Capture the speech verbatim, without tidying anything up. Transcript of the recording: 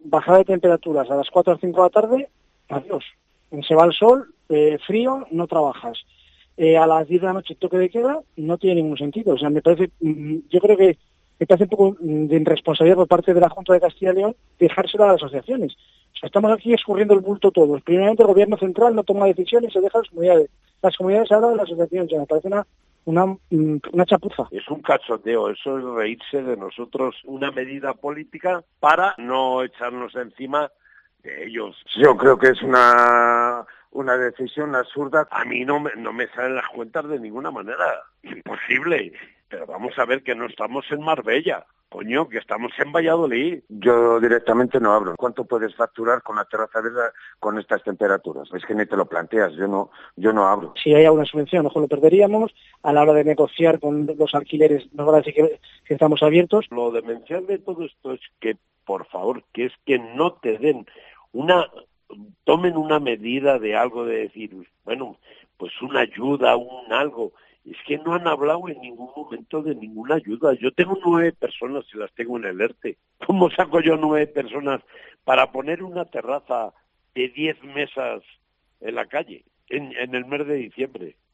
bajada de temperaturas a las cuatro o cinco de la tarde, adiós. Se va el sol, eh, frío, no trabajas. Eh, a las diez de la noche toque de queda, no tiene ningún sentido. O sea, me parece, yo creo que me parece un poco de irresponsabilidad por parte de la Junta de Castilla y León dejárselo a las asociaciones. O sea, estamos aquí escurriendo el bulto todos. Primeramente el gobierno central no toma decisiones, se deja a las comunidades. Las comunidades hablan de las asociaciones. O sea, me parece una, una, una chapuza. Es un cachondeo, eso es reírse de nosotros, una medida política para no echarnos encima de ellos. Yo creo que es una una decisión absurda. A mí no me, no me salen las cuentas de ninguna manera, imposible. Pero vamos a ver que no estamos en Marbella, coño, que estamos en Valladolid. Yo directamente no abro. ¿Cuánto puedes facturar con la terraza verde con estas temperaturas? Es que ni te lo planteas, yo no yo no abro. Si hay alguna subvención, ojo, lo perderíamos. A la hora de negociar con los alquileres, nos van a decir que, que estamos abiertos. Lo demencial de todo esto es que, por favor, que es que no te den una... tomen una medida de algo, de decir, bueno, pues una ayuda, un algo... Es que no han hablado en ningún momento de ninguna ayuda. Yo tengo nueve personas y las tengo en el ERTE. ¿Cómo saco yo nueve personas para poner una terraza de diez mesas en la calle en, en el mes de diciembre?